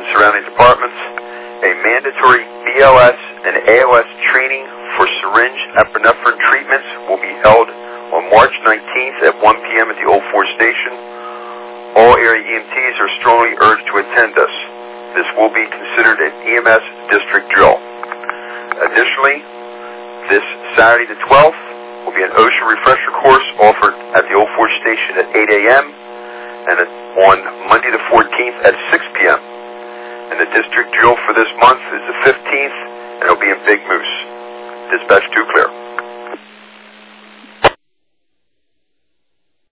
surrounding departments. A mandatory BLS and ALS training for syringe epinephrine treatments will be held on March 19th at 1 p.m. at the Old Fort Station. All area EMTs are strongly urged to attend this. This will be considered an EMS district drill. Additionally, this Saturday the 12th will be an OSHA refresher course offered at the Old Fort Station at 8 a.m. and on Monday the 14th at 6 p.m. And the district drill for this month is the 15th, and it will be in Big Moose. Dispatch 2 clear.